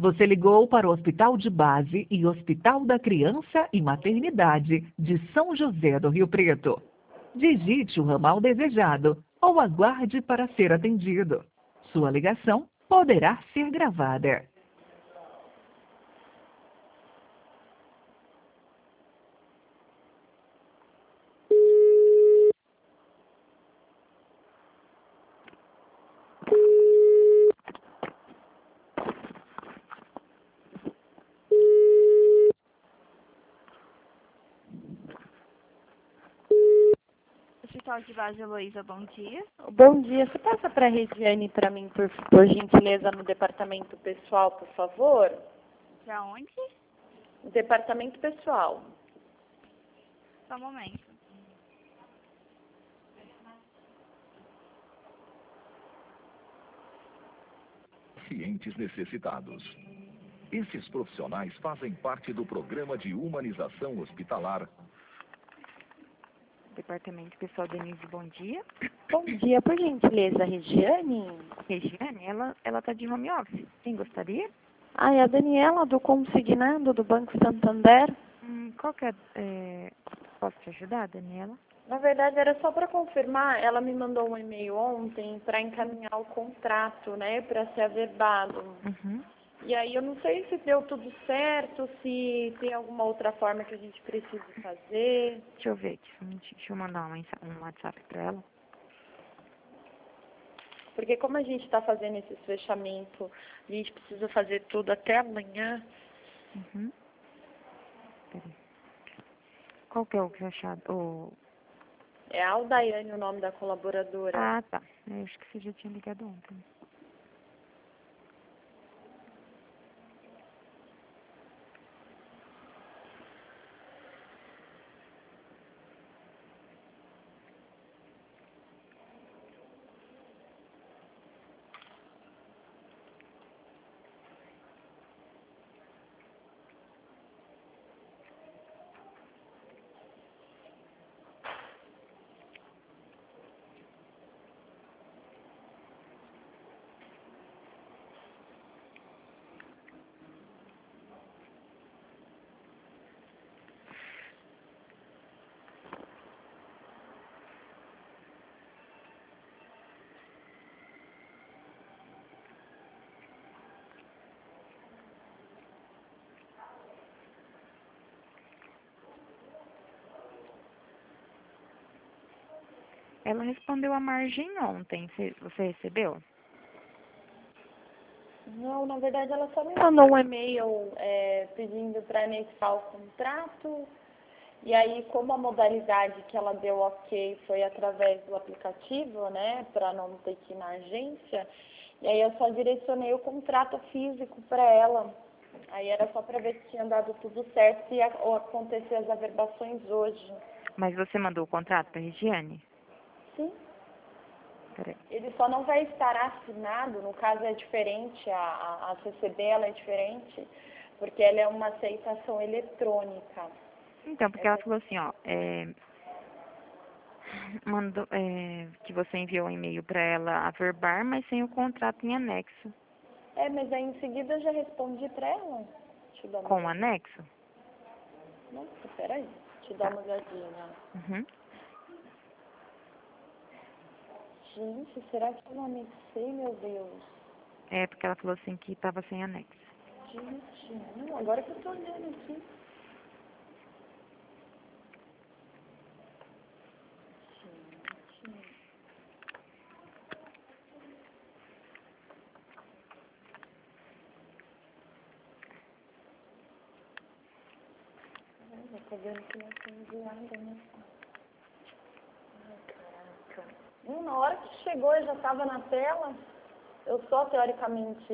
Você ligou para o Hospital de Base e Hospital da Criança e Maternidade de São José do Rio Preto. Digite o ramal desejado ou aguarde para ser atendido. Sua ligação poderá ser gravada. Hospital de Base Heloísa, bom dia. Bom dia. Você passa para a Regiane para mim, por gentileza, no departamento pessoal, por favor? Pra onde? Departamento pessoal. Só um momento. Pacientes necessitados. Esses profissionais fazem parte do programa de humanização hospitalar. Departamento Pessoal Denise, bom dia. Bom dia, por gentileza, Regiane? Regiane, ela tá de home office. Quem gostaria? Ah, é a Daniela do Consignado do Banco Santander. Qual que posso te ajudar, Daniela? Na verdade, era só para confirmar, ela me mandou um e-mail ontem para encaminhar o contrato, né, para ser averbado. Uhum. E aí eu não sei se deu tudo certo, se tem alguma outra forma que a gente precisa fazer. Deixa eu ver aqui, deixa eu mandar um WhatsApp para ela. Porque como a gente está fazendo esse fechamento, a gente precisa fazer tudo até amanhã. Uhum. Peraí. Qual que é o crachado? É a Aldaiane o nome da colaboradora. Ah, tá. Eu acho que você já tinha ligado ontem. Ela respondeu a margem ontem. Você recebeu? Não, na verdade ela só me mandou um e-mail pedindo para anexar o contrato. E aí, como a modalidade que ela deu ok foi através do aplicativo, né, para não ter que ir na agência, e aí eu só direcionei o contrato físico para ela. Aí era só para ver se tinha dado tudo certo e ia acontecer as averbações hoje. Mas você mandou o contrato para a Regiane? Sim. Peraí. Ele só não vai estar assinado, no caso é diferente, a CCB ela é diferente, porque ela é uma aceitação eletrônica. Então, porque ela falou assim, ó, mandou, que você enviou um e-mail para ela averbar, mas sem o contrato em anexo. Mas aí em seguida eu já respondi para ela. Deixa eu dar uma Com olhadinha. anexo? Nossa, peraí. Deixa eu dar uma olhadinha. Uhum. Gente, será que eu não anexei, meu Deus? É, porque ela falou assim que estava sem anexo. Gente, não, agora que eu tô olhando aqui. Gente. Eu tô vendo que não foi enviada, né? Ai, caraca. Na hora que chegou e já tava na tela, eu só teoricamente...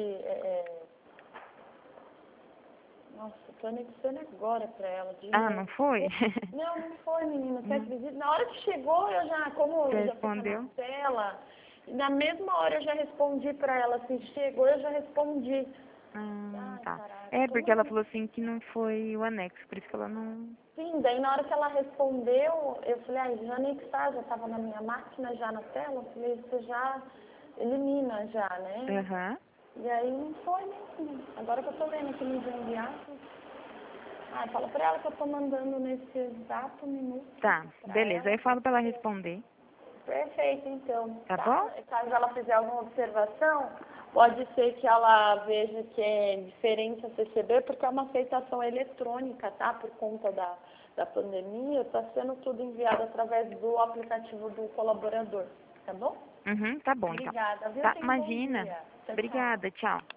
Nossa, eu tô anexando agora pra ela. Ah, não foi? Não foi, menina. Você acredita? Na hora que chegou, eu já, como Você já fica respondeu? na tela, na mesma hora eu já respondi pra ela. Assim, chegou, eu já respondi. Ai, Tá. caraca. É, porque ela falou assim que não foi o anexo, por isso que ela não... Sim, daí na hora que ela respondeu, eu falei, já anexar, já tava na minha máquina, já na tela. Eu falei, você já elimina já, né? Aham. E aí não foi mesmo. Agora que eu tô vendo aqui nos enviados. Ah, fala pra ela que eu tô mandando nesse exato minuto. Tá, beleza. ela. Aí eu falo pra ela responder. Perfeito, então. Tá bom? Caso ela fizer alguma observação, pode ser que ela veja que é diferente a CCB, porque é uma aceitação eletrônica, tá? Por conta da pandemia, está sendo tudo enviado através do aplicativo do colaborador, tá bom? Uhum, tá bom, Obrigada, então. viu? Tá, Tenha um bom imagina. dia. Tchau, tchau. Obrigada, tchau.